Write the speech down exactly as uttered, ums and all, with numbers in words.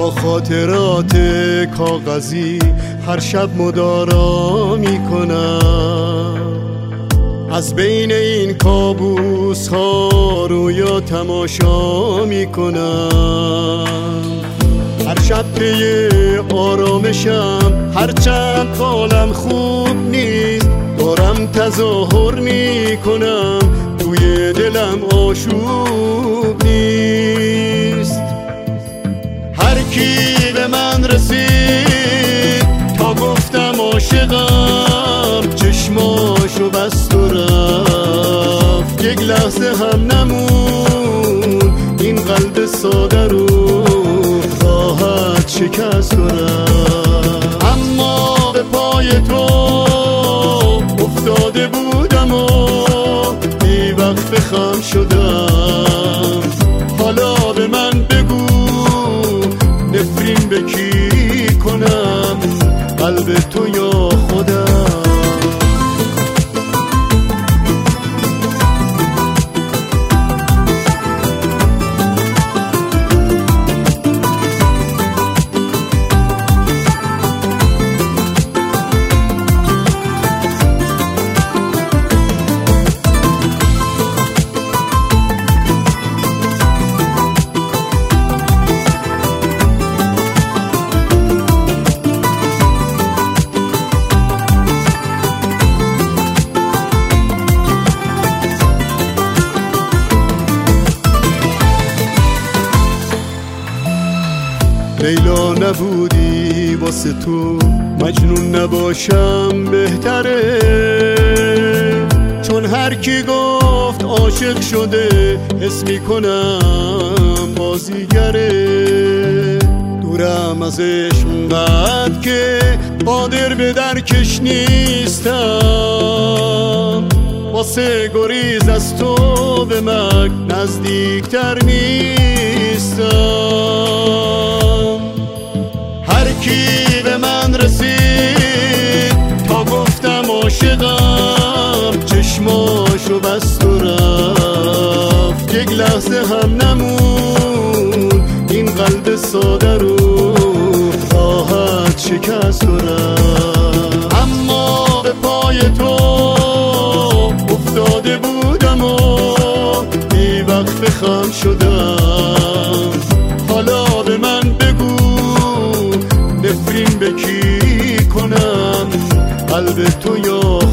با خاطرات کاغذی هر شب مدارا میکنم. از بین این کابوس ها رویا تماشا میکنم. هر شب پی آرامشم، هرچند حالم خوب نیست، دارم تظاهر میکنم توی دلم آشوب نیست. هر کی به من رسید تا گفتم عاشقم، چشماشو بست و رفت، یک لحظه هم نمون این قلب ساده رو راحت شکست کنم. اما به پای تو افتاده بودم و بی وقت خم شدم. حالا به من بگو نفرین به کی کنم، قلب تو یا خودم؟ لیلا نبودی واسه تو مجنون نباشم بهتره، چون هر کی گفت عاشق شده حس میکنم بازیگره. دورم ازش اونقدر که قادر به درکش نیستم، واسه گریز از تو به من نزدیکتر نیستم. هر کی به من رسید تا گفتم عاشقم، چشماشو بست و رفت، یک لحظه هم نمون این قلب ساده رو راحت شکست کنم. اما به پای تو افتاده بودم و بی وقت خم شدم. حالا به من بگو نفرین به کی کنم، قلب تو یا